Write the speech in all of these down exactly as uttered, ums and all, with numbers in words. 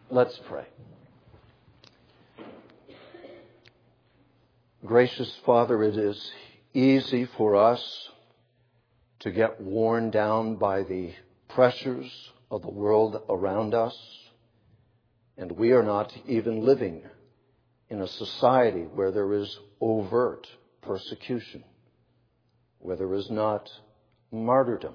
Let's pray. Gracious Father, it is easy for us to get worn down by the pressures of the world around us, and we are not even living in a society where there is overt persecution, where there is not martyrdom.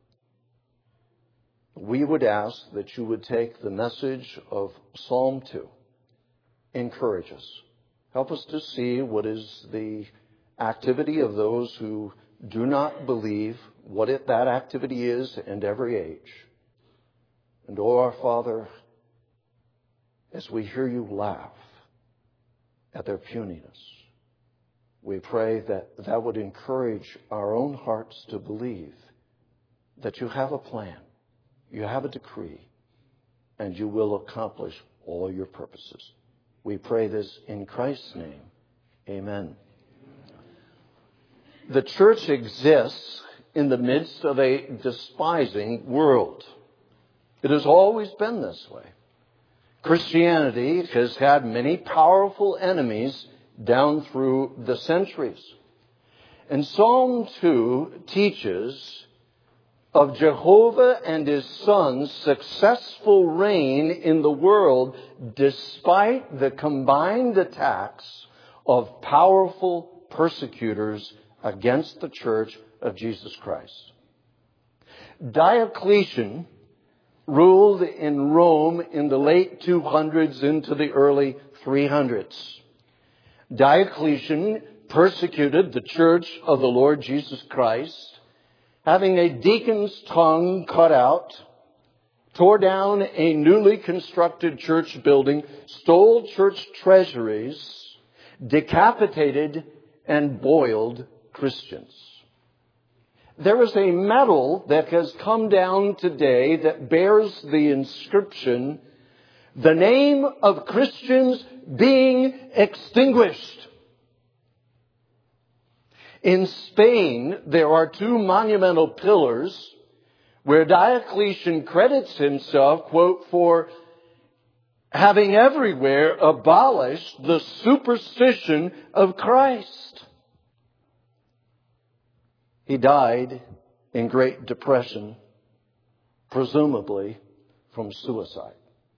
We would ask that you would take the message of Psalm two, encourage us. Help us to see what is the activity of those who do not believe, what it, that activity is in every age. And, oh, our Father, as we hear you laugh at their puniness, we pray that that would encourage our own hearts to believe that you have a plan, you have a decree, and you will accomplish all your purposes. We pray this in Christ's name. Amen. The church exists in the midst of a despising world. It has always been this way. Christianity has had many powerful enemies down through the centuries. And Psalm two teaches of Jehovah and His Son's successful reign in the world despite the combined attacks of powerful persecutors against the Church of Jesus Christ. Diocletian ruled in Rome in the late two hundreds into the early three hundreds. Diocletian persecuted the Church of the Lord Jesus Christ, having a deacon's tongue cut out, tore down a newly constructed church building, stole church treasuries, decapitated and boiled Christians. There is a medal that has come down today that bears the inscription, "The name of Christians being extinguished." In Spain, there are two monumental pillars where Diocletian credits himself, quote, for having everywhere abolished the superstition of Christ. He died in Great Depression, presumably from suicide.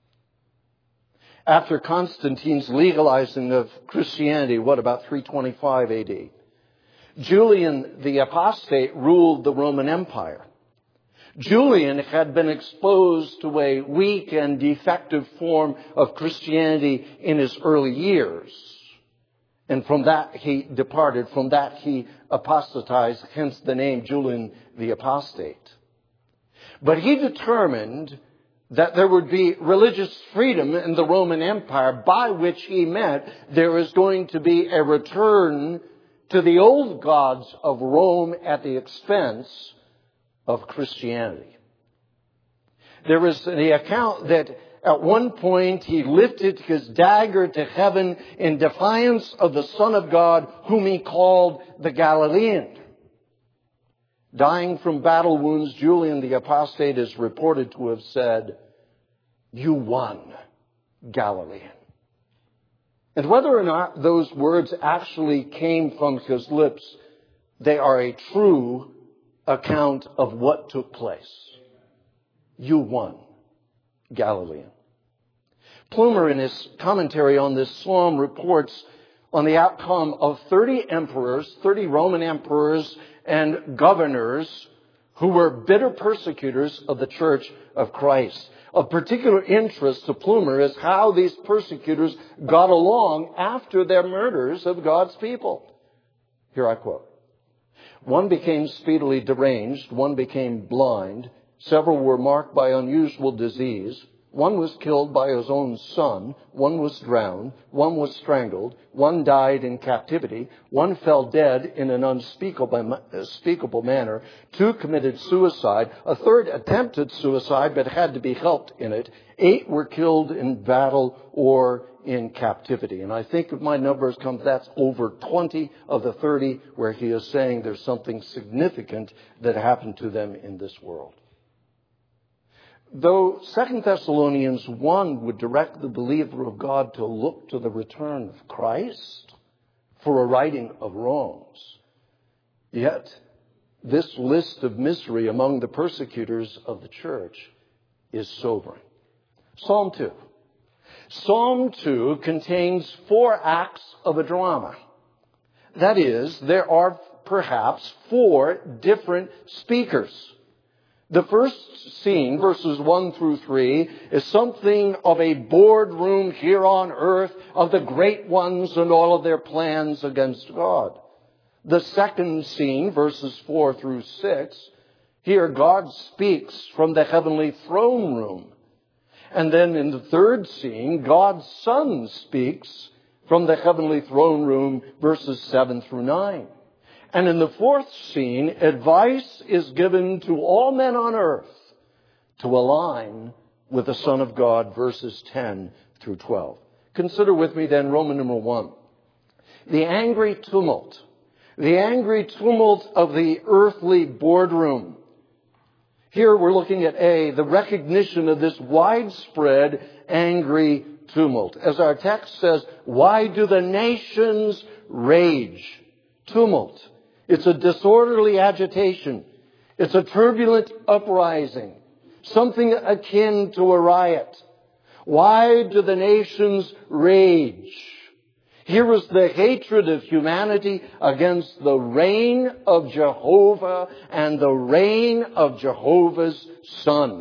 After Constantine's legalizing of Christianity, what, about three twenty-five A D? Julian the Apostate ruled the Roman Empire. Julian had been exposed to a weak and defective form of Christianity in his early years. And from that he departed, from that he apostatized, hence the name Julian the Apostate. But he determined that there would be religious freedom in the Roman Empire, by which he meant there is going to be a return to the old gods of Rome at the expense of Christianity. There is the account that at one point he lifted his dagger to heaven in defiance of the Son of God, whom he called the Galilean. Dying from battle wounds, Julian the Apostate is reported to have said, "You won, Galilean." And whether or not those words actually came from his lips, they are a true account of what took place. You won, Galilean. Plumer, in his commentary on this psalm, reports on the outcome of thirty emperors, thirty Roman emperors and governors who were bitter persecutors of the Church of Christ. Of particular interest to Plumer is how these persecutors got along after their murders of God's people. Here I quote. One became speedily deranged. One became blind. Several were marked by unusual disease. One was killed by his own son. One was drowned. One was strangled. One died in captivity. One fell dead in an unspeakable, unspeakable manner. Two committed suicide. A third attempted suicide but had to be helped in it. Eight were killed in battle or in captivity. And I think if my numbers come, that's over twenty of the thirty where he is saying there's something significant that happened to them in this world. Though Second Thessalonians one would direct the believer of God to look to the return of Christ for a righting of wrongs, yet this list of misery among the persecutors of the church is sobering. Psalm two. Psalm two contains four acts of a drama. That is, there are perhaps four different speakers. The first scene, verses one through three, is something of a boardroom here on earth of the great ones and all of their plans against God. The second scene, verses four through six, here God speaks from the heavenly throne room. And then in the third scene, God's Son speaks from the heavenly throne room, verses seven through nine. And in the fourth scene, advice is given to all men on earth to align with the Son of God, verses ten through twelve. Consider with me then Roman number one. The angry tumult. The angry tumult of the earthly boardroom. Here we're looking at A, the recognition of this widespread angry tumult. As our text says, why do the nations rage? Tumult. It's a disorderly agitation. It's a turbulent uprising. Something akin to a riot. Why do the nations rage? Here is the hatred of humanity against the reign of Jehovah and the reign of Jehovah's Son.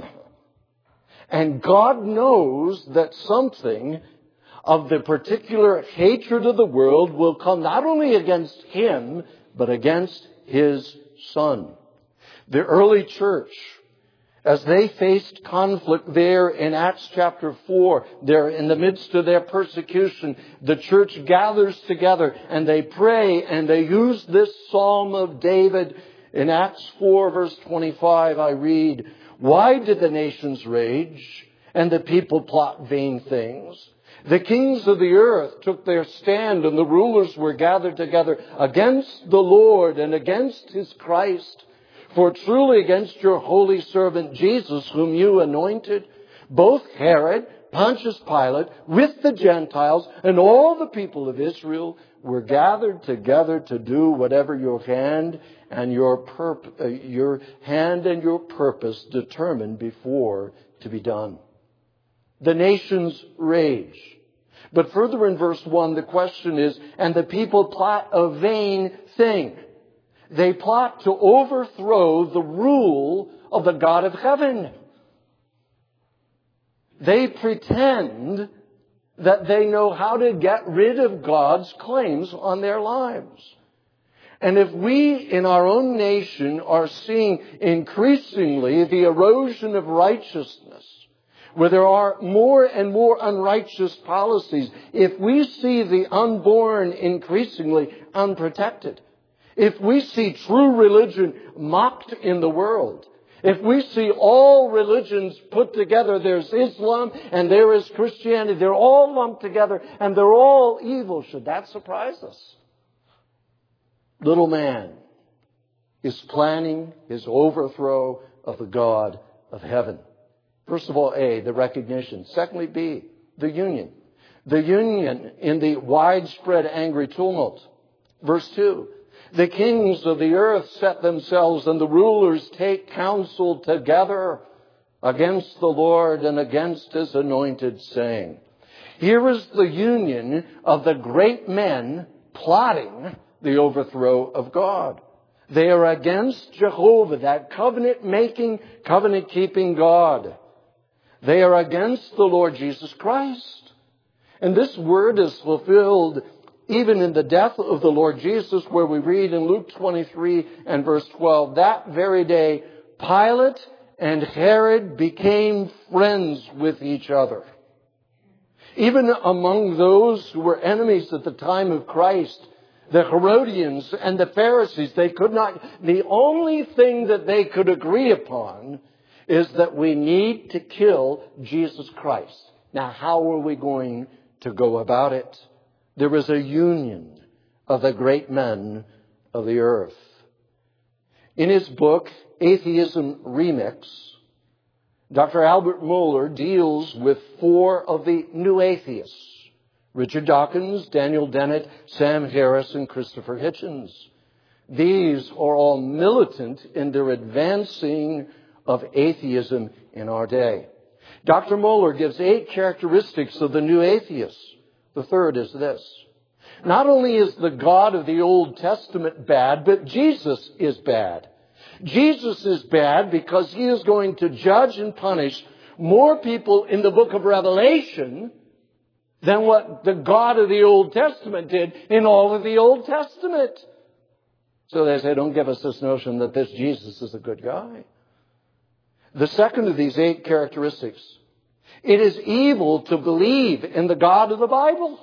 And God knows that something of the particular hatred of the world will come not only against Him, but against His Son. The early church, as they faced conflict there in Acts chapter four, they're in the midst of their persecution, the church gathers together and they pray and they use this Psalm of David. In Acts four verse twenty-five I read, why did the nations rage and the people plot vain things? The kings of the earth took their stand and the rulers were gathered together against the Lord and against His Christ. For truly against your holy servant Jesus, whom you anointed, both Herod, Pontius Pilate, with the Gentiles, and all the people of Israel were gathered together to do whatever your hand and your purp- uh, your hand and your purpose determined before to be done. The nations rage. But further in verse one, the question is, and the people plot a vain thing. They plot to overthrow the rule of the God of heaven. They pretend that they know how to get rid of God's claims on their lives. And if we in our own nation are seeing increasingly the erosion of righteousness, where there are more and more unrighteous policies, if we see the unborn increasingly unprotected, if we see true religion mocked in the world, if we see all religions put together, there's Islam and there is Christianity, they're all lumped together and they're all evil, should that surprise us? Little man is planning his overthrow of the God of heaven. First of all, A, the recognition. Secondly, B, the union. The union in the widespread angry tumult. Verse two, the kings of the earth set themselves and the rulers take counsel together against the Lord and against His anointed, saying. Here is the union of the great men plotting the overthrow of God. They are against Jehovah, that covenant-making, covenant-keeping God. They are against the Lord Jesus Christ. And this word is fulfilled even in the death of the Lord Jesus, where we read in Luke twenty-three and verse twelve, that very day, Pilate and Herod became friends with each other. Even among those who were enemies at the time of Christ, the Herodians and the Pharisees, they could not, the only thing that they could agree upon is that we need to kill Jesus Christ. Now, how are we going to go about it? There is a union of the great men of the earth. In his book, Atheism Remix, Doctor Albert Mohler deals with four of the new atheists: Richard Dawkins, Daniel Dennett, Sam Harris, and Christopher Hitchens. These are all militant in their advancing of atheism in our day. Doctor Mohler gives eight characteristics of the new atheists. The third is this: not only is the God of the Old Testament bad, but Jesus is bad. Jesus is bad because he is going to judge and punish more people in the book of Revelation than what the God of the Old Testament did in all of the Old Testament. So they say, don't give us this notion that this Jesus is a good guy. The second of these eight characteristics: it is evil to believe in the God of the Bible.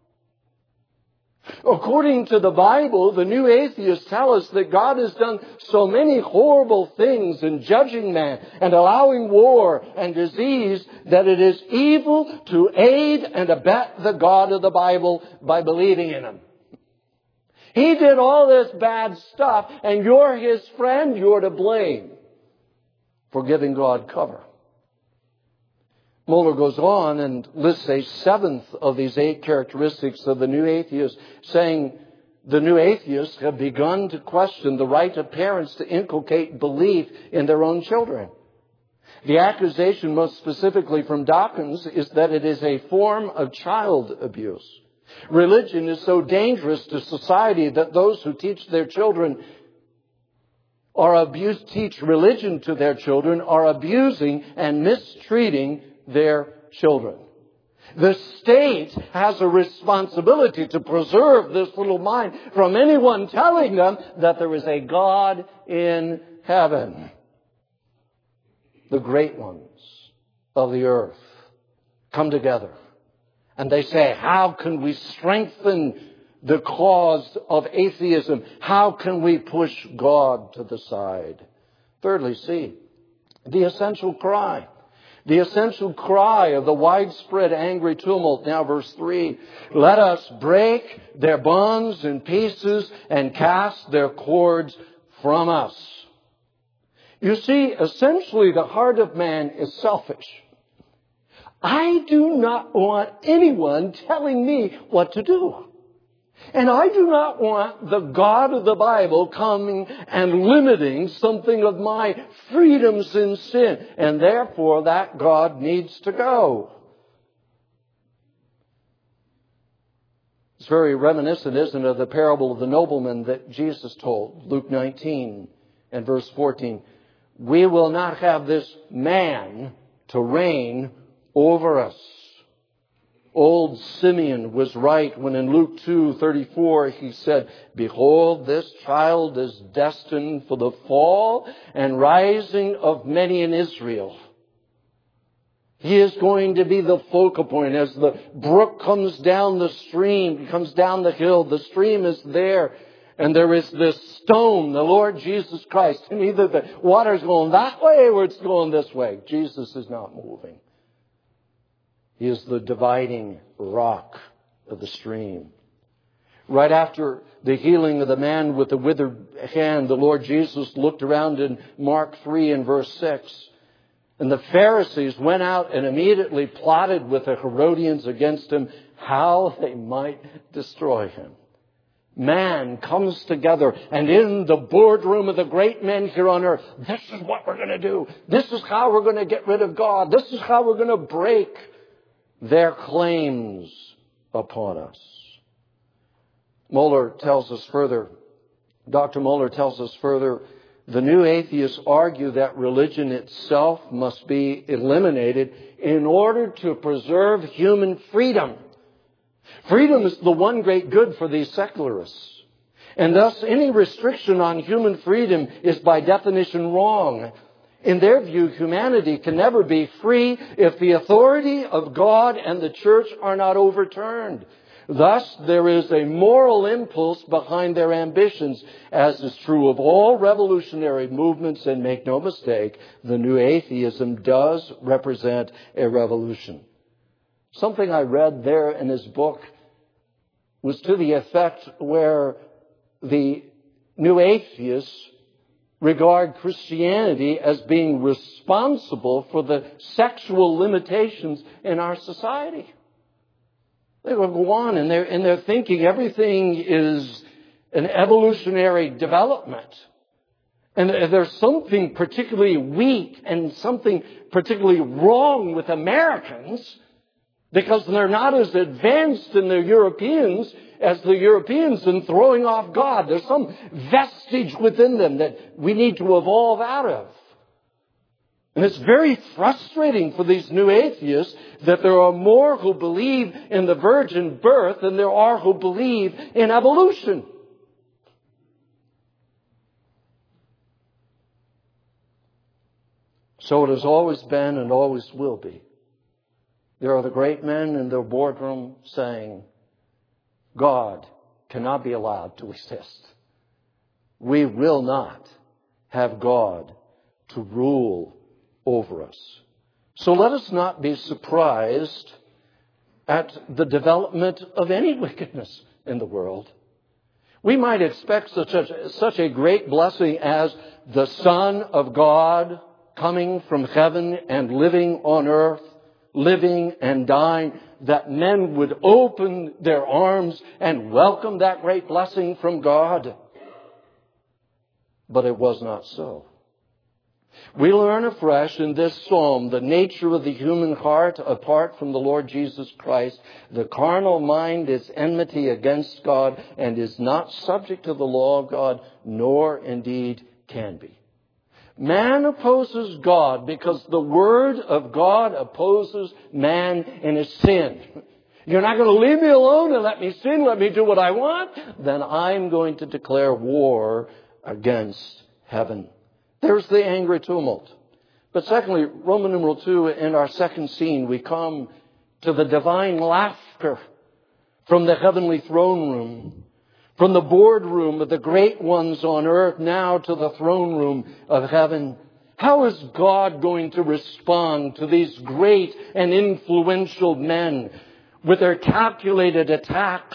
According to the Bible, the new atheists tell us that God has done so many horrible things in judging man and allowing war and disease that it is evil to aid and abet the God of the Bible by believing in him. He did all this bad stuff, and you're his friend, you're to blame for giving God cover. Mohler goes on and lists a seventh of these eight characteristics of the new atheists, saying the new atheists have begun to question the right of parents to inculcate belief in their own children. The accusation, most specifically from Dawkins, is that it is a form of child abuse. Religion is so dangerous to society that those who teach their children or abuse, teach religion to their children are abusing and mistreating their children. The state has a responsibility to preserve this little mind from anyone telling them that there is a God in heaven. The great ones of the earth come together and they say, how can we strengthen the cause of atheism? How can we push God to the side? Thirdly, see, the essential cry. The essential cry of the widespread angry tumult. Now verse three. Let us break their bonds in pieces and cast their cords from us. You see, essentially the heart of man is selfish. I do not want anyone telling me what to do. And I do not want the God of the Bible coming and limiting something of my freedoms in sin. And therefore that God needs to go. It's very reminiscent, isn't it, of the parable of the nobleman that Jesus told, Luke nineteen and verse fourteen. We will not have this man to reign over us. Old Simeon was right when in Luke two thirty-four he said, behold, this child is destined for the fall and rising of many in Israel. He is going to be the focal point. As the brook comes down the stream, comes down the hill, the stream is there. And there is this stone, the Lord Jesus Christ. And either the water's going that way or it's going this way. Jesus is not moving. He is the dividing rock of the stream. Right after the healing of the man with the withered hand, the Lord Jesus looked around in Mark three and verse six. And the Pharisees went out and immediately plotted with the Herodians against him how they might destroy him. Man comes together, and in the boardroom of the great men here on earth, this is what we're going to do. This is how we're going to get rid of God. This is how we're going to break their claims upon us. Mohler tells us further, Doctor Mohler tells us further, the new atheists argue that religion itself must be eliminated in order to preserve human freedom. Freedom is the one great good for these secularists. And thus any restriction on human freedom is by definition wrong. In their view, humanity can never be free if the authority of God and the church are not overturned. Thus, there is a moral impulse behind their ambitions, as is true of all revolutionary movements. And make no mistake, the new atheism does represent a revolution. Something I read there in his book was to the effect where the new atheists regard Christianity as being responsible for the sexual limitations in our society. They will go on and they're, and they're thinking everything is an evolutionary development. And there's something particularly weak and something particularly wrong with Americans because they're not as advanced in the Europeans as the Europeans in throwing off God. There's some vestige within them that we need to evolve out of. And it's very frustrating for these new atheists that there are more who believe in the virgin birth than there are who believe in evolution. So it has always been and always will be. There are the great men in the boardroom saying, God cannot be allowed to exist. We will not have God to rule over us. So let us not be surprised at the development of any wickedness in the world. We might expect such a, such a great blessing as the Son of God coming from heaven and living on earth, living and dying, that men would open their arms and welcome that great blessing from God. But it was not so. We learn afresh in this psalm the nature of the human heart apart from the Lord Jesus Christ. The carnal mind is enmity against God and is not subject to the law of God, nor indeed can be. Man opposes God because the Word of God opposes man in his sin. You're not going to leave me alone and let me sin, let me do what I want? Then I'm going to declare war against heaven. There's the angry tumult. But secondly, Roman numeral two, in our second scene, we come to the divine laughter from the heavenly throne room. From the boardroom of the great ones on earth now to the throne room of heaven. How is God going to respond to these great and influential men with their calculated attacks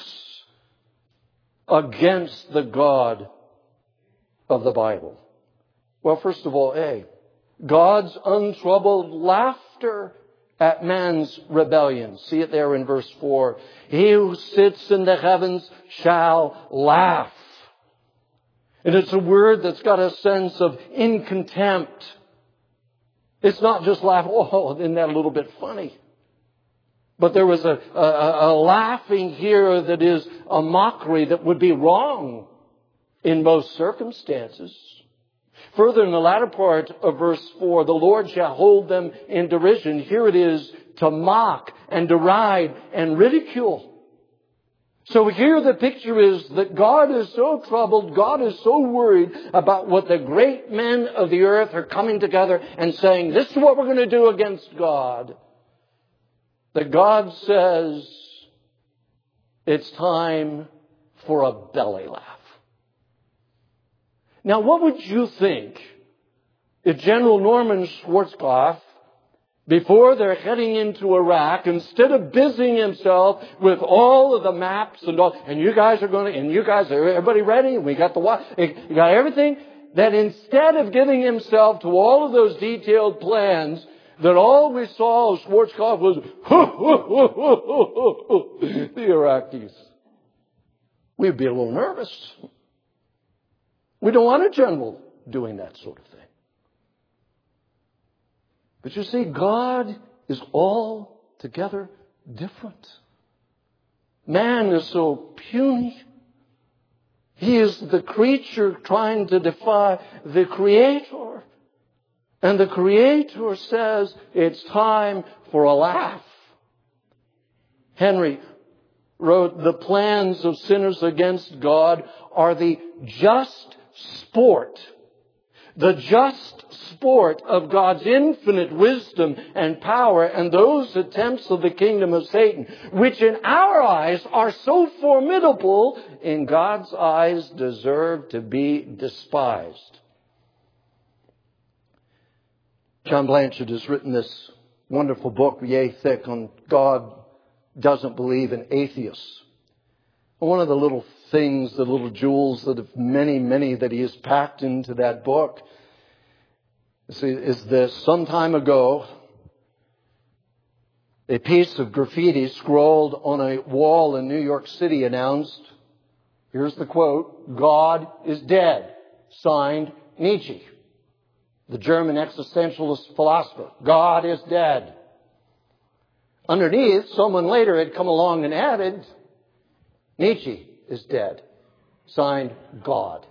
against the God of the Bible? Well, first of all, A, God's untroubled laughter at man's rebellion. See it there in verse four. He who sits in the heavens shall laugh. And it's a word that's got a sense of in contempt. It's not just laugh, oh, isn't that a little bit funny? But there was a, a, a laughing here that is a mockery that would be wrong in most circumstances. Further, in the latter part of verse four, the Lord shall hold them in derision. Here it is to mock and deride and ridicule. So here the picture is that God is so troubled, God is so worried about what the great men of the earth are coming together and saying, this is what we're going to do against God. That God says, it's time for a belly laugh. Now, what would you think if General Norman Schwarzkopf, before they're heading into Iraq, instead of busying himself with all of the maps and all, and you guys are going to, and you guys are, everybody ready? And we got the, you got everything? That instead of giving himself to all of those detailed plans, that all we saw of Schwarzkopf was, the Iraqis. We'd be a little nervous. We don't want a general doing that sort of thing. But you see, God is altogether different. Man is so puny. He is the creature trying to defy the Creator. And the Creator says it's time for a laugh. Henry wrote, the plans of sinners against God are the just sport, the just sport of God's infinite wisdom and power, and those attempts of the kingdom of Satan, which in our eyes are so formidable, in God's eyes deserve to be despised. John Blanchard has written this wonderful book, Yea Thick, on God doesn't believe in atheists. One of the little things, the little jewels that of many, many that he has packed into that book see, is this. Some time ago, a piece of graffiti scrawled on a wall in New York City announced, here's the quote, "God is dead," signed Nietzsche, the German existentialist philosopher. God is dead. Underneath, someone later had come along and added, Nietzsche is dead, signed God.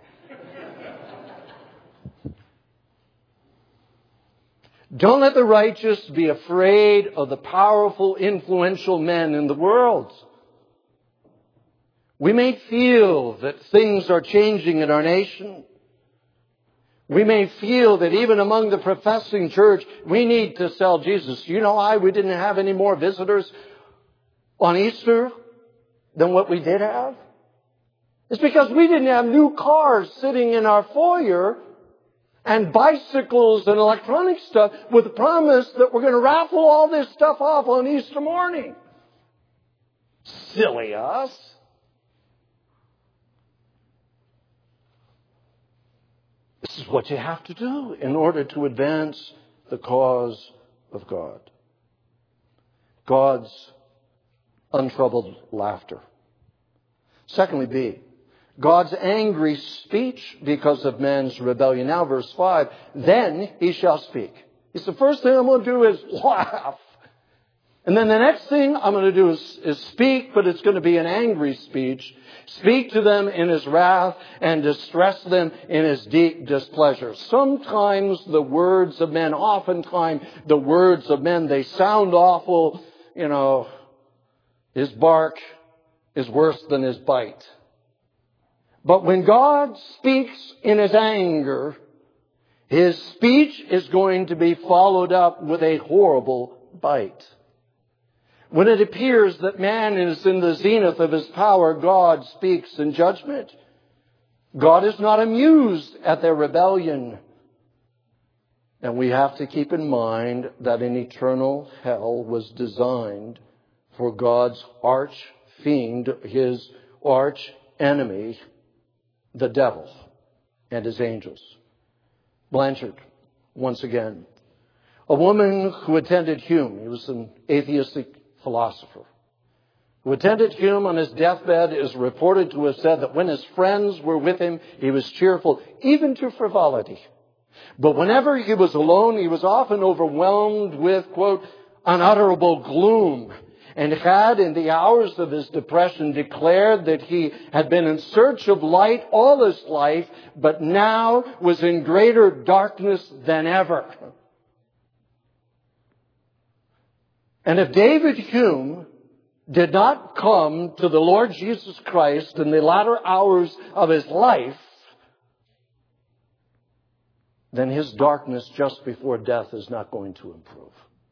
Don't let the righteous be afraid of the powerful, influential men in the world. We may feel that things are changing in our nation. We may feel that even among the professing church, we need to sell Jesus. You know why we didn't have any more visitors on Easter than what we did have? It's because we didn't have new cars sitting in our foyer and bicycles and electronic stuff with the promise that we're going to raffle all this stuff off on Easter morning. Silly us. This is what you have to do in order to advance the cause of God. God's untroubled laughter. Secondly, B, God's angry speech because of man's rebellion. Now verse five, then he shall speak. He said, the first thing I'm going to do is laugh. And then the next thing I'm going to do is, is speak, but it's going to be an angry speech. Speak to them in his wrath and distress them in his deep displeasure. Sometimes the words of men, oftentimes the words of men, they sound awful. You know, his bark is worse than his bite. But when God speaks in his anger, his speech is going to be followed up with a horrible bite. When it appears that man is in the zenith of his power, God speaks in judgment. God is not amused at their rebellion. And we have to keep in mind that an eternal hell was designed for God's arch fiend, his arch enemy, the devil, and his angels. Blanchard, once again. A woman who attended Hume, he was an atheistic philosopher, who attended Hume on his deathbed, is reported to have said that when his friends were with him, he was cheerful, even to frivolity. But whenever he was alone, he was often overwhelmed with, quote, unutterable gloom, and had, in the hours of his depression, declared that he had been in search of light all his life, but now was in greater darkness than ever. And if David Hume did not come to the Lord Jesus Christ in the latter hours of his life, then his darkness just before death is not going to improve.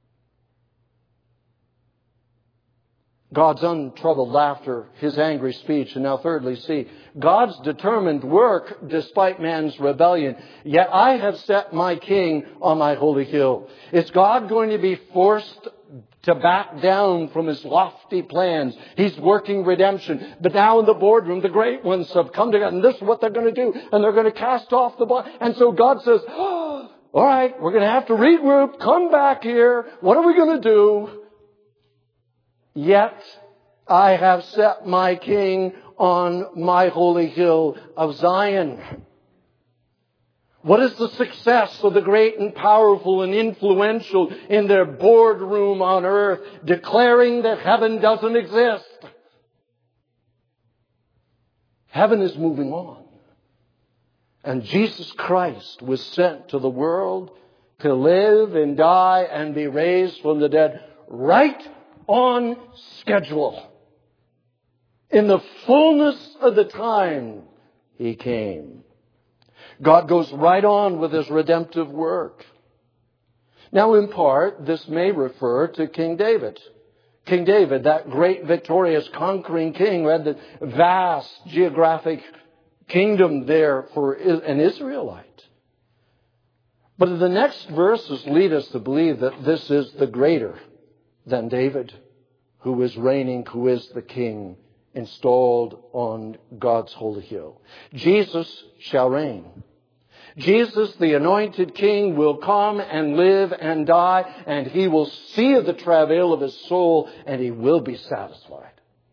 God's untroubled laughter, his angry speech, and now thirdly, see, God's determined work despite man's rebellion. Yet I have set my king on my holy hill. Is God going to be forced to back down from his lofty plans? He's working redemption. But now in the boardroom, the great ones have come together, and this is what they're going to do. And they're going to cast off the bond. And so God says, oh, all right, we're going to have to regroup. Come back here. What are we going to do? Yet I have set my king on my holy hill of Zion. What is the success of the great and powerful and influential in their boardroom on earth, declaring that heaven doesn't exist? Heaven is moving on. And Jesus Christ was sent to the world to live and die and be raised from the dead right on schedule. In the fullness of the time, he came. God goes right on with his redemptive work. Now, in part, this may refer to King David. King David, that great victorious conquering king, who had the vast geographic kingdom there for an Israelite. But the next verses lead us to believe that this is the greater than David, who is reigning, who is the king installed on God's holy hill. Jesus shall reign. Jesus, the anointed King, will come and live and die, and He will see the travail of His soul, and He will be satisfied.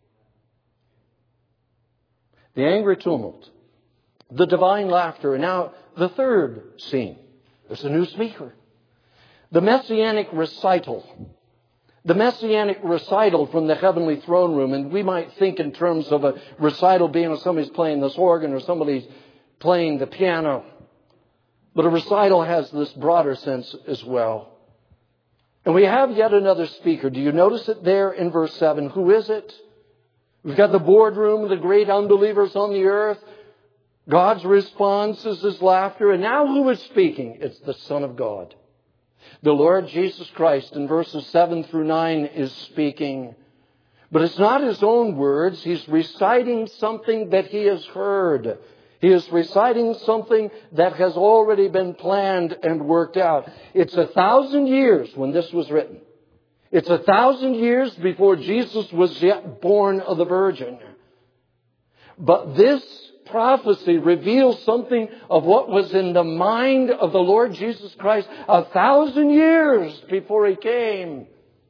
The angry tumult, the divine laughter, and now the third scene. There's a new speaker. The messianic recital. The messianic recital from the heavenly throne room. And we might think in terms of a recital being somebody's playing this organ or somebody's playing the piano. But a recital has this broader sense as well. And we have yet another speaker. Do you notice it there in verse seven? Who is it? We've got the boardroom, the great unbelievers on the earth. God's response is His laughter. And now who is speaking? It's the Son of God. The Lord Jesus Christ in verses seven through nine is speaking. But it's not His own words. He's reciting something that He has heard. He is reciting something that has already been planned and worked out. It's a thousand years when this was written. It's a thousand years before Jesus was yet born of the Virgin. But this prophecy reveals something of what was in the mind of the Lord Jesus Christ a thousand years before He came.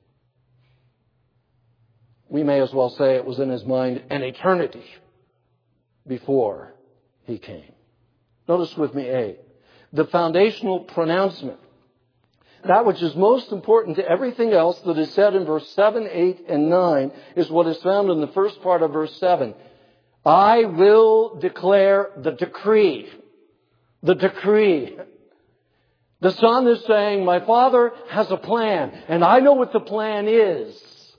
We may as well say it was in His mind an eternity before He came. Notice with me A, the foundational pronouncement. That which is most important to everything else that is said in verse seven, eight, and nine is what is found in the first part of verse seven. I will declare the decree. The decree. The Son is saying, my Father has a plan, and I know what the plan is.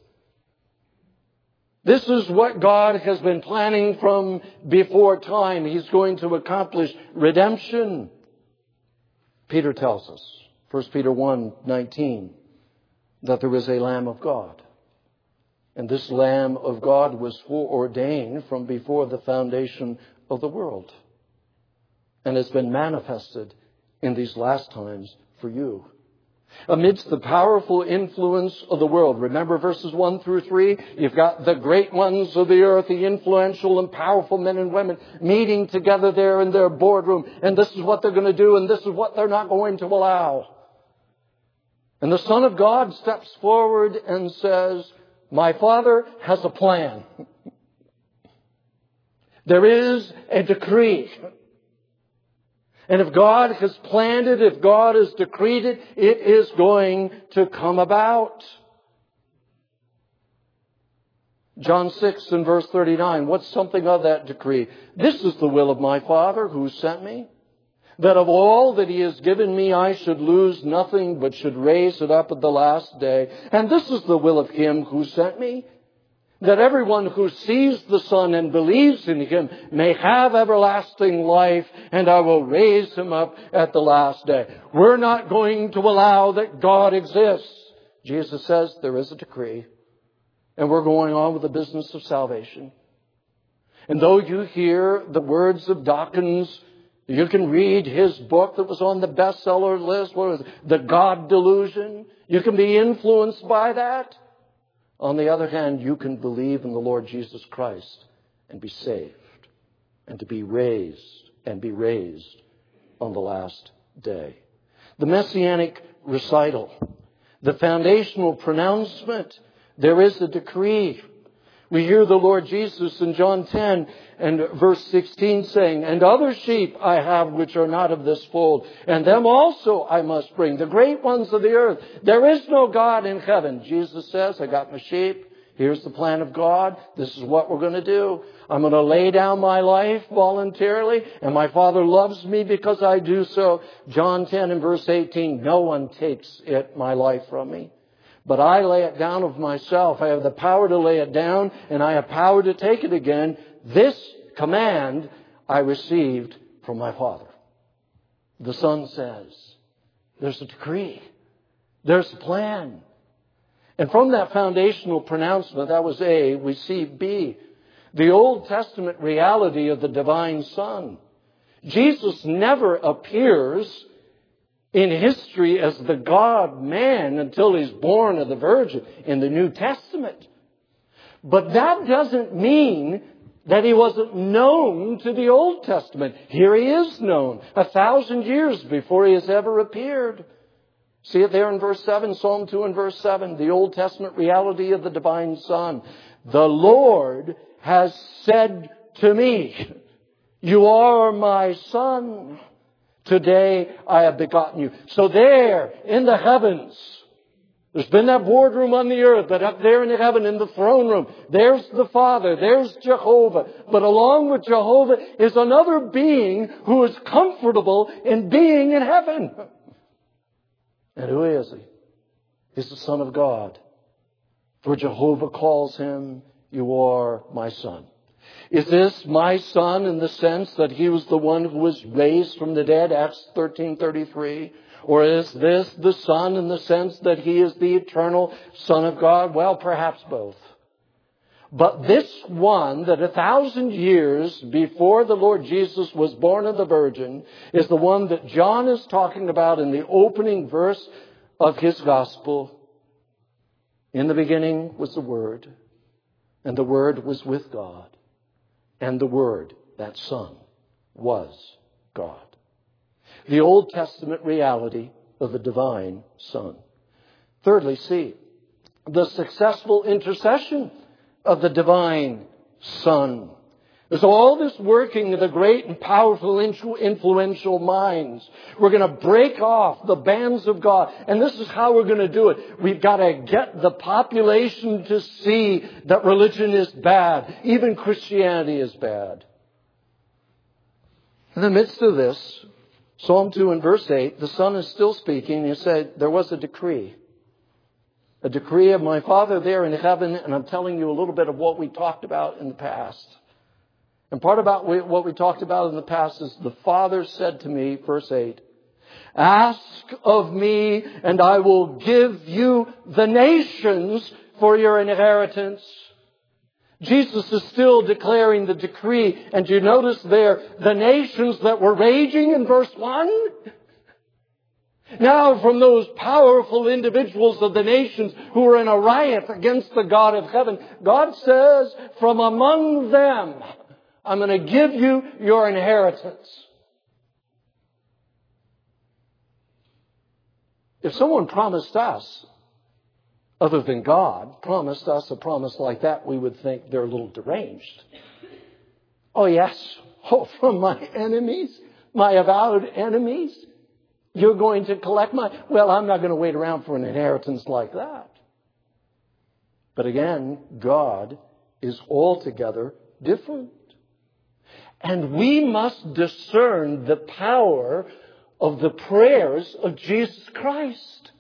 This is what God has been planning from before time. He's going to accomplish redemption. Peter tells us, First Peter one nineteen, that there is a Lamb of God. And this Lamb of God was foreordained from before the foundation of the world. And has been manifested in these last times for you. Amidst the powerful influence of the world. Remember verses one through three? You've got the great ones of the earth, the influential and powerful men and women meeting together there in their boardroom. And this is what they're going to do, and this is what they're not going to allow. And the Son of God steps forward and says, my Father has a plan. There is a decree. And if God has planned it, if God has decreed it, it is going to come about. John six and verse thirty-nine, what's something of that decree? This is the will of my Father who sent me, that of all that He has given me I should lose nothing, but should raise it up at the last day. And this is the will of Him who sent me, that everyone who sees the Son and believes in Him may have everlasting life, and I will raise him up at the last day. We're not going to allow that God exists. Jesus says there is a decree, and we're going on with the business of salvation. And though you hear the words of Dawkins, you can read his book that was on the bestseller list, what was it? The God Delusion. You can be influenced by that. On the other hand, you can believe in the Lord Jesus Christ and be saved and to be raised and be raised on the last day. The messianic recital, the foundational pronouncement, there is a decree. We hear the Lord Jesus in John ten and verse sixteen saying, and other sheep I have which are not of this fold, and them also I must bring, the great ones of the earth. There is no God in heaven. Jesus says, I got my sheep. Here's the plan of God. This is what we're going to do. I'm going to lay down my life voluntarily, and my Father loves me because I do so. John ten and verse eighteen, no one takes it, my life, from me. But I lay it down of myself. I have the power to lay it down, and I have power to take it again. This command I received from my Father. The Son says, there's a decree. There's a plan. And from that foundational pronouncement, that was A, we see B, the Old Testament reality of the divine Son. Jesus never appears in history as the God-man until He's born of the Virgin in the New Testament. But that doesn't mean that he wasn't known to the Old Testament. Here he is known a thousand years before he has ever appeared. See it there in verse seven, Psalm two and verse seven, the Old Testament reality of the divine Son. The Lord has said to me, you are my Son. Today I have begotten you. So there in the heavens, there's been that boardroom on the earth, but up there in the heaven, in the throne room, there's the Father, there's Jehovah. But along with Jehovah is another being who is comfortable in being in heaven. And who is he? He's the Son of God. For Jehovah calls him, you are my Son. Is this my Son in the sense that he was the one who was raised from the dead, Acts thirteen thirty-three? Or is this the Son in the sense that he is the eternal Son of God? Well, perhaps both. But this one that a thousand years before the Lord Jesus was born of the Virgin is the one that John is talking about in the opening verse of his Gospel. In the beginning was the Word, and the Word was with God. And the Word, that Son, was God. The Old Testament reality of the divine Son. Thirdly, see, the successful intercession of the divine Son. There's all this working of the great and powerful influential minds. We're going to break off the bands of God. And this is how we're going to do it. We've got to get the population to see that religion is bad. Even Christianity is bad. In the midst of this, Psalm two and verse eight, the Son is still speaking. He said, there was a decree. A decree of my Father there in heaven. And I'm telling you a little bit of what we talked about in the past. And part about what we talked about in the past is the Father said to me, verse eight, ask of me and I will give you the nations for your inheritance. Jesus is still declaring the decree. And you notice there the nations that were raging in verse one. Now from those powerful individuals of the nations who were in a riot against the God of heaven, God says, from among them, I'm going to give you your inheritance. If someone promised us, other than God, promised us a promise like that, we would think they're a little deranged. Oh yes, oh, from my enemies, my avowed enemies, you're going to collect my... Well, I'm not going to wait around for an inheritance like that. But again, God is altogether different. And we must discern the power of the prayers of Jesus Christ.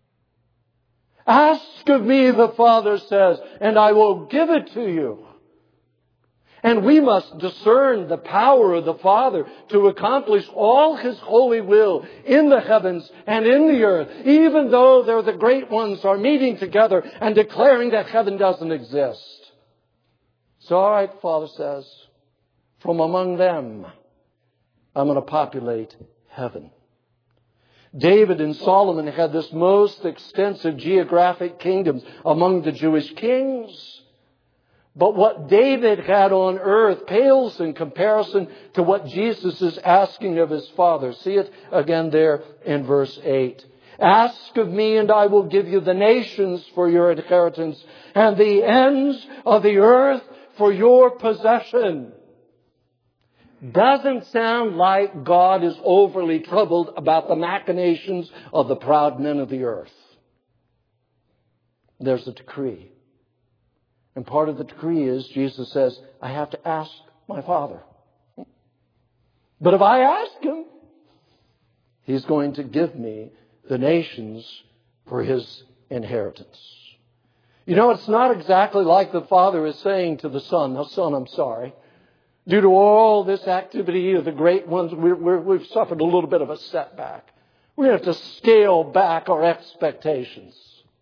Ask of me, the Father says, and I will give it to you. And we must discern the power of the Father to accomplish all His holy will in the heavens and in the earth, even though they're the great ones are meeting together and declaring that heaven doesn't exist. So, all right, Father says, from among them, I'm going to populate heaven. David and Solomon had this most extensive geographic kingdoms among the Jewish kings. But what David had on earth pales in comparison to what Jesus is asking of His Father. See it again there in verse eight. Ask of me and I will give you the nations for your inheritance and the ends of the earth for your possession. Doesn't sound like God is overly troubled about the machinations of the proud men of the earth. There's a decree. And part of the decree is, Jesus says, I have to ask my Father. But if I ask Him, He's going to give me the nations for His inheritance. You know, it's not exactly like the Father is saying to the Son, now Son, I'm sorry. Due to all this activity of the great ones, we're, we're, we've suffered a little bit of a setback. We're going to have to scale back our expectations.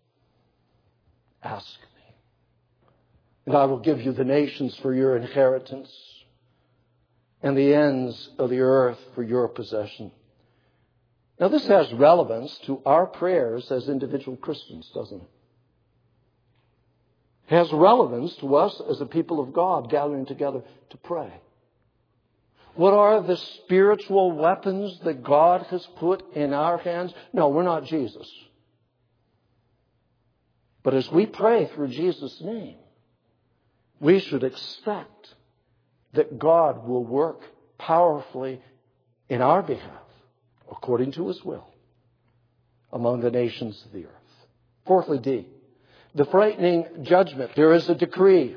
Ask me, and I will give you the nations for your inheritance and the ends of the earth for your possession. Now, this has relevance to our prayers as individual Christians, doesn't it? has relevance to us as a people of God gathering together to pray. What are the spiritual weapons that God has put in our hands? No, we're not Jesus. But as we pray through Jesus' name, we should expect that God will work powerfully in our behalf, according to His will, among the nations of the earth. Fourthly, D, the frightening judgment. There is a decree.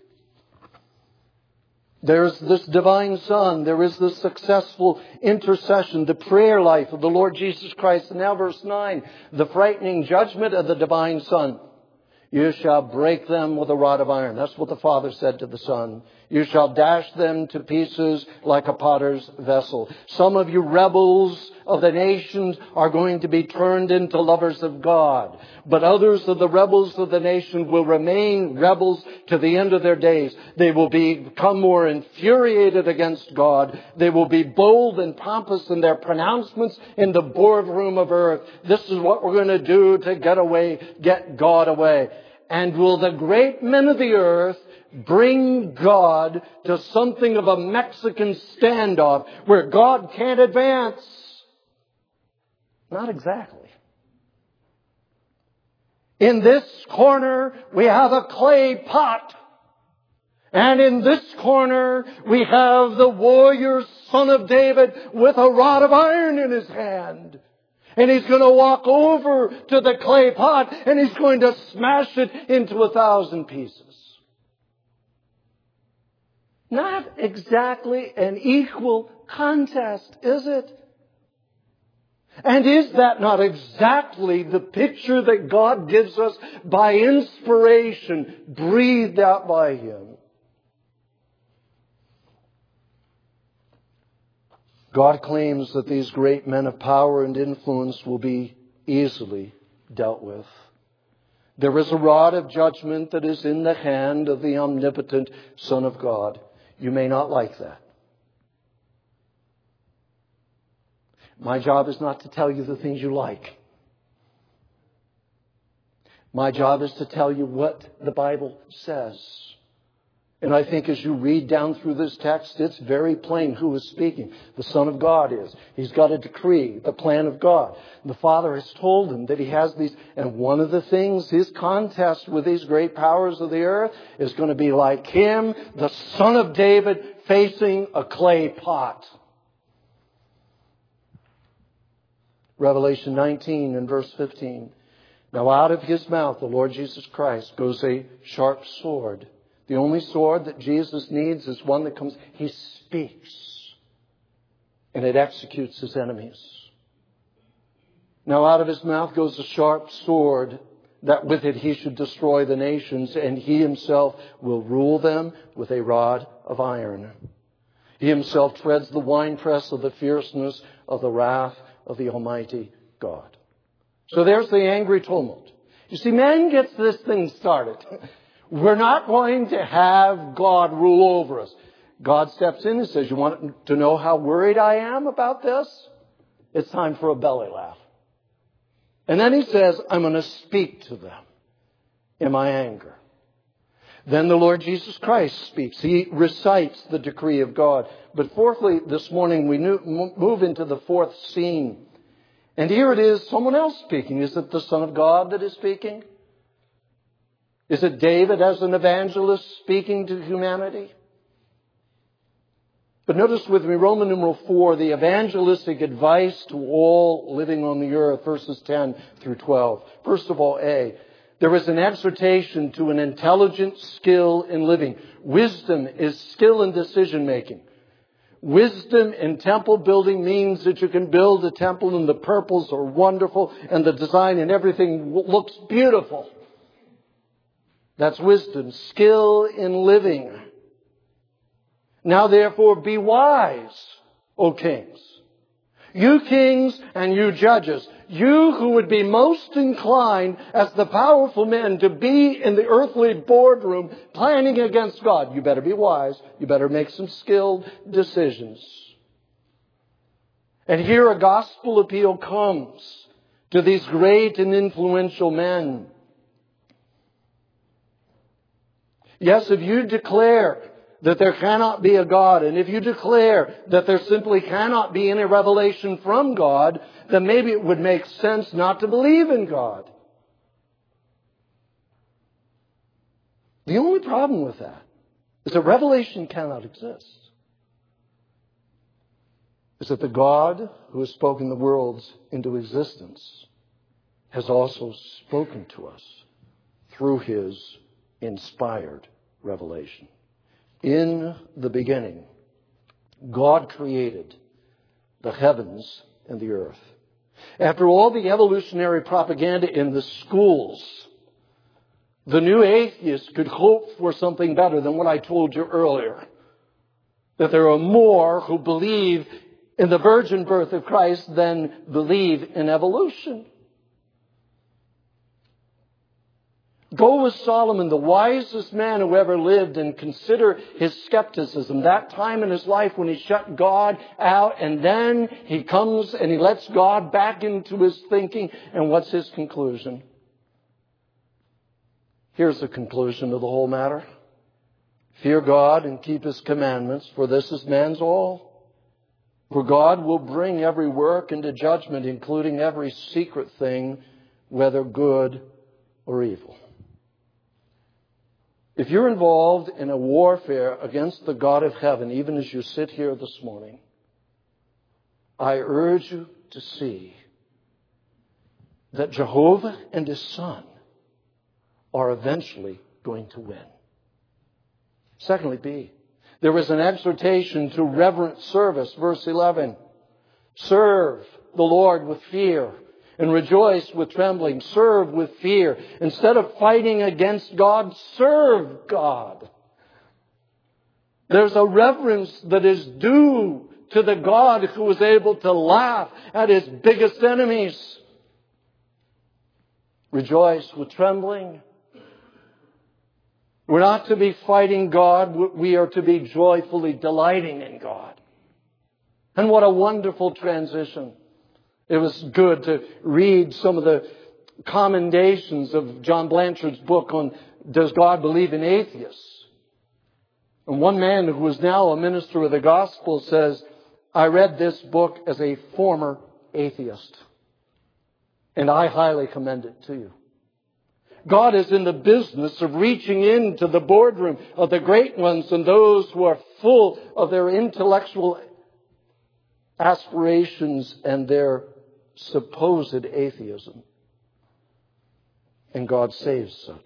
There's this divine Son. There is this successful intercession, the prayer life of the Lord Jesus Christ. And now verse nine, the frightening judgment of the divine Son. You shall break them with a rod of iron. That's what the Father said to the Son. You shall dash them to pieces like a potter's vessel. Some of you rebels of the nations are going to be turned into lovers of God. But others of the rebels of the nation will remain rebels to the end of their days. They will become more infuriated against God. They will be bold and pompous in their pronouncements in the boardroom of earth. This is what we're going to do to get away, get God away. And will the great men of the earth bring God to something of a Mexican standoff where God can't advance? Not exactly. In this corner, we have a clay pot. And in this corner, we have the warrior son of David with a rod of iron in his hand. And he's going to walk over to the clay pot and he's going to smash it into a thousand pieces. Not exactly an equal contest, is it? And is that not exactly the picture that God gives us by inspiration, breathed out by Him? God claims that these great men of power and influence will be easily dealt with. There is a rod of judgment that is in the hand of the omnipotent Son of God. You may not like that. My job is not to tell you the things you like. My job is to tell you what the Bible says. And I think as you read down through this text, it's very plain who is speaking. The Son of God is. He's got a decree, the plan of God. The Father has told him that He has these. And one of the things, his contest with these great powers of the earth is going to be like him, the Son of David, facing a clay pot. Revelation nineteen and verse fifteen. Now out of His mouth, the Lord Jesus Christ, goes a sharp sword. The only sword that Jesus needs is one that comes. He speaks. And it executes His enemies. Now out of His mouth goes a sharp sword, that with it He should destroy the nations, and He Himself will rule them with a rod of iron. He Himself treads the winepress of the fierceness of the wrath of the Almighty God. So there's the angry tumult. You see, man gets this thing started. We're not going to have God rule over us. God steps in and says, you want to know how worried I am about this? It's time for a belly laugh. And then He says, I'm going to speak to them in my anger. Then the Lord Jesus Christ speaks. He recites the decree of God. But fourthly, this morning we move into the fourth scene. And here it is, someone else speaking. Is it the Son of God that is speaking? Is it David as an evangelist speaking to humanity? But notice with me, Roman numeral four, the evangelistic advice to all living on the earth, verses ten through twelve. First of all, A, there is an exhortation to an intelligent skill in living. Wisdom is skill in decision making. Wisdom in temple building means that you can build a temple and the purples are wonderful and the design and everything looks beautiful. That's wisdom. Skill in living. Now therefore be wise, O kings. You kings and you judges. You who would be most inclined as the powerful men to be in the earthly boardroom planning against God. You better be wise. You better make some skilled decisions. And here a gospel appeal comes to these great and influential men. Yes, if you declare that there cannot be a God, and if you declare that there simply cannot be any revelation from God, then maybe it would make sense not to believe in God. The only problem with that is that revelation cannot exist. Is that the God who has spoken the worlds into existence has also spoken to us through His inspired revelation. In the beginning, God created the heavens and the earth. After all the evolutionary propaganda in the schools, the new atheists could hope for something better than what I told you earlier. That there are more who believe in the virgin birth of Christ than believe in evolution. Go with Solomon, the wisest man who ever lived, and consider his skepticism. That time in his life when he shut God out, and then he comes and he lets God back into his thinking. And what's his conclusion? Here's the conclusion of the whole matter. Fear God and keep His commandments, for this is man's all. For God will bring every work into judgment, including every secret thing, whether good or evil. If you're involved in a warfare against the God of heaven, even as you sit here this morning, I urge you to see that Jehovah and His Son are eventually going to win. Secondly, B, there is an exhortation to reverent service. Verse eleven, serve the Lord with fear and rejoice with trembling. Serve with fear. Instead of fighting against God, serve God. There's a reverence that is due to the God who was able to laugh at His biggest enemies. Rejoice with trembling. We're not to be fighting God. We are to be joyfully delighting in God. And what a wonderful transition. It was good to read some of the commendations of John Blanchard's book on Does God Believe in Atheists? And one man who is now a minister of the gospel says, I read this book as a former atheist, and I highly commend it to you. God is in the business of reaching into the boardroom of the great ones and those who are full of their intellectual aspirations and their supposed atheism. And God saves such.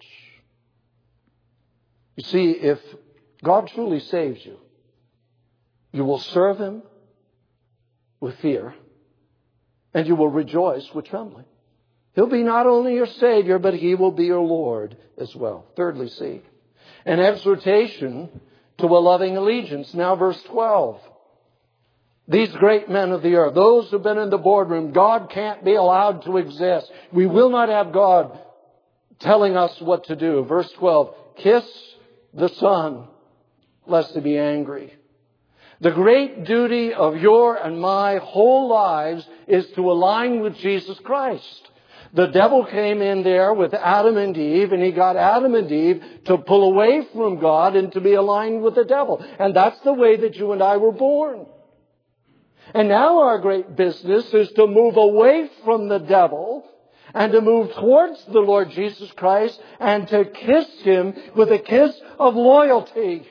You see, if God truly saves you, you will serve Him with fear and you will rejoice with trembling. He'll be not only your Savior, but He will be your Lord as well. Thirdly, see, an exhortation to a loving allegiance. Now verse twelve. These great men of the earth, those who've been in the boardroom, God can't be allowed to exist. We will not have God telling us what to do. Verse twelve, kiss the Son, lest He be angry. The great duty of your and my whole lives is to align with Jesus Christ. The devil came in there with Adam and Eve, and he got Adam and Eve to pull away from God and to be aligned with the devil. And that's the way that you and I were born. And now our great business is to move away from the devil and to move towards the Lord Jesus Christ and to kiss Him with a kiss of loyalty.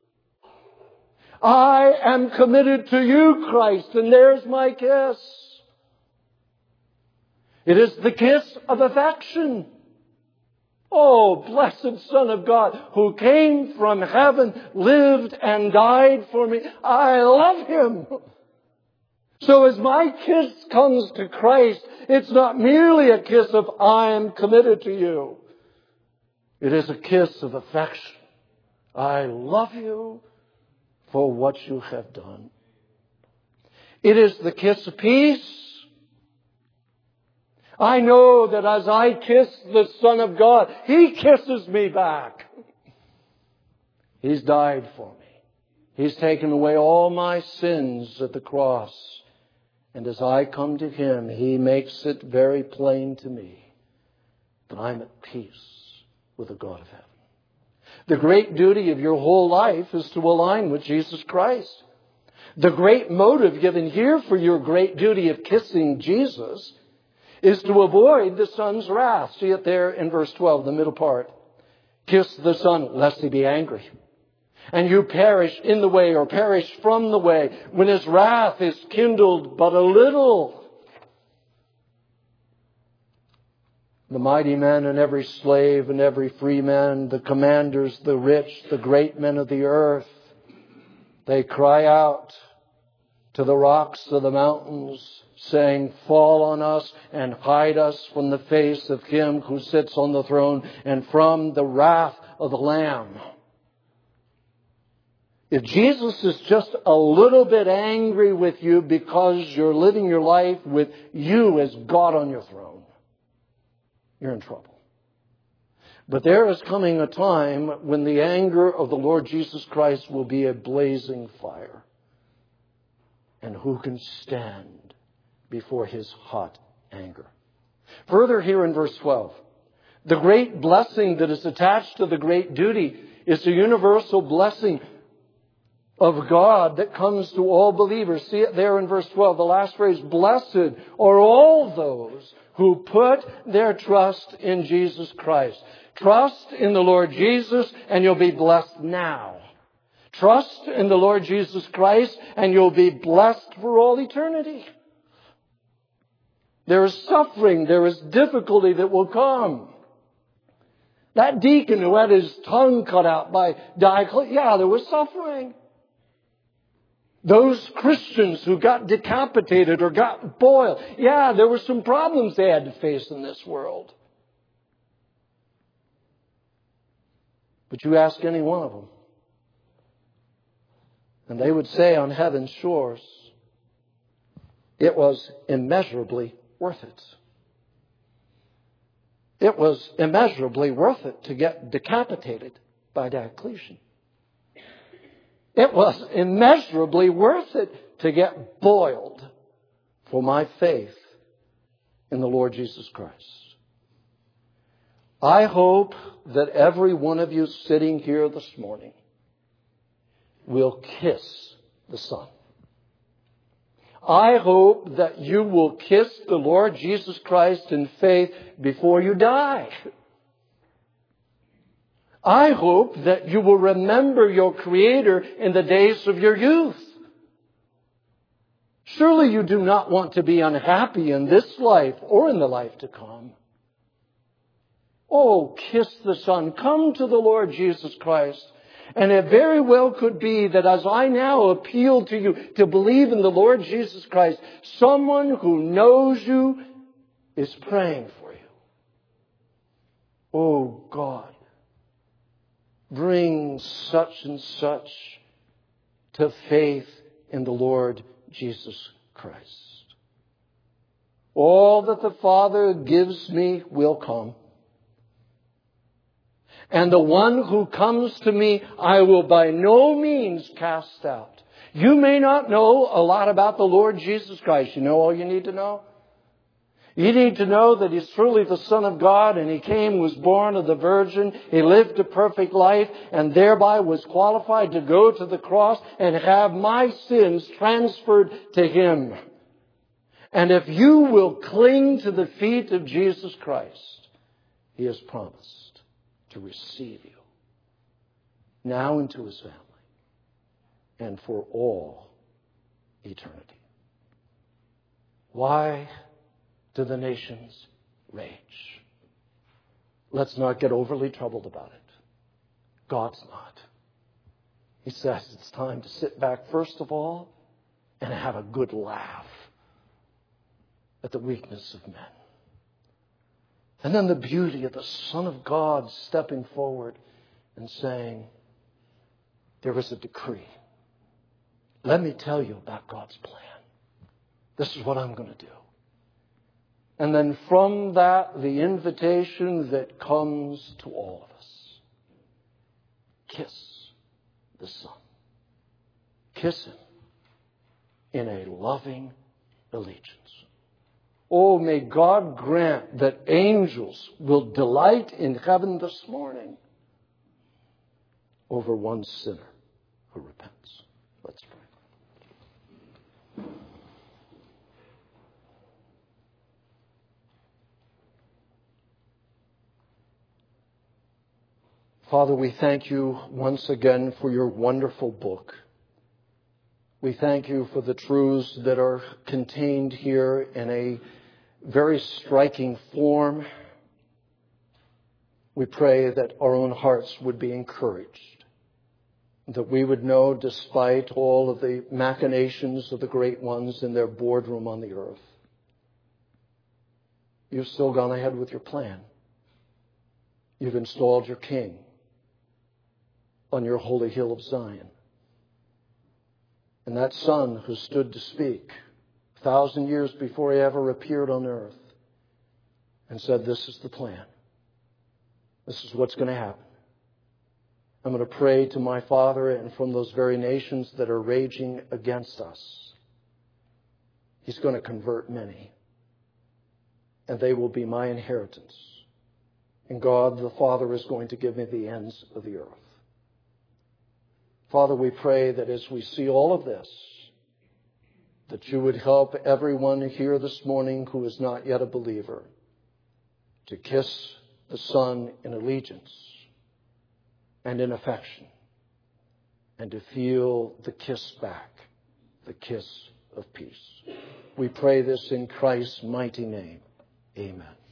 I am committed to you, Christ, and there's my kiss. It is the kiss of affection. Oh, blessed Son of God, who came from heaven, lived and died for me. I love Him. So as my kiss comes to Christ, it's not merely a kiss of I am committed to you. It is a kiss of affection. I love you for what you have done. It is the kiss of peace. I know that as I kiss the Son of God, He kisses me back. He's died for me. He's taken away all my sins at the cross. And as I come to Him, He makes it very plain to me that I'm at peace with the God of heaven. The great duty of your whole life is to align with Jesus Christ. The great motive given here for your great duty of kissing Jesus is to avoid the Son's wrath. See it there in verse twelve, the middle part. Kiss the Son, lest he be angry, and you perish in the way, or perish from the way, when his wrath is kindled but a little. The mighty men and every slave and every free man, the commanders, the rich, the great men of the earth, they cry out to the rocks of the mountains, saying, fall on us and hide us from the face of him who sits on the throne and from the wrath of the Lamb. If Jesus is just a little bit angry with you because you're living your life with you as God on your throne, you're in trouble. But there is coming a time when the anger of the Lord Jesus Christ will be a blazing fire. And who can stand before his hot anger? Further here in verse twelve, the great blessing that is attached to the great duty is the universal blessing of God that comes to all believers. See it there in verse twelve, the last phrase, blessed are all those who put their trust in Jesus Christ. Trust in the Lord Jesus and you'll be blessed now. Trust in the Lord Jesus Christ and you'll be blessed for all eternity. There is suffering, there is difficulty that will come. That deacon who had his tongue cut out by Diocletian, yeah, there was suffering. Those Christians who got decapitated or got boiled, yeah, there were some problems they had to face in this world. But you ask any one of them, and they would say on heaven's shores, it was immeasurably worth it. It was immeasurably worth it to get decapitated by Diocletian. It was immeasurably worth it to get boiled for my faith in the Lord Jesus Christ. I hope that every one of you sitting here this morning will kiss the Son. I hope that you will kiss the Lord Jesus Christ in faith before you die. I hope that you will remember your Creator in the days of your youth. Surely you do not want to be unhappy in this life or in the life to come. Oh, kiss the Son. Come to the Lord Jesus Christ. And it very well could be that as I now appeal to you to believe in the Lord Jesus Christ, someone who knows you is praying for you. Oh God, bring such and such to faith in the Lord Jesus Christ. All that the Father gives me will come. And the one who comes to me, I will by no means cast out. You may not know a lot about the Lord Jesus Christ. You know all you need to know? You need to know that He's truly the Son of God, and He came, was born of the Virgin. He lived a perfect life and thereby was qualified to go to the cross and have my sins transferred to Him. And if you will cling to the feet of Jesus Christ, He has promised to receive you now into His family and for all eternity. Why do the nations rage? Let's not get overly troubled about it. God's not. He says it's time to sit back first of all and have a good laugh at the weakness of men. And then the beauty of the Son of God stepping forward and saying, there is a decree. Let me tell you about God's plan. This is what I'm going to do. And then from that, the invitation that comes to all of us. Kiss the Son. Kiss Him in a loving allegiance. Oh, may God grant that angels will delight in heaven this morning over one sinner who repents. Let's pray. Father, we thank you once again for your wonderful book. We thank you for the truths that are contained here in a very striking form. We pray that our own hearts would be encouraged, that we would know, despite all of the machinations of the great ones in their boardroom on the earth, you've still gone ahead with your plan. You've installed your king on your holy hill of Zion. And that Son who stood to speak a thousand years before he ever appeared on earth and said, this is the plan. This is what's going to happen. I'm going to pray to my Father, and from those very nations that are raging against us, he's going to convert many. And they will be my inheritance. And God the Father is going to give me the ends of the earth. Father, we pray that as we see all of this, that you would help everyone here this morning who is not yet a believer to kiss the Son in allegiance and in affection, and to feel the kiss back, the kiss of peace. We pray this in Christ's mighty name. Amen.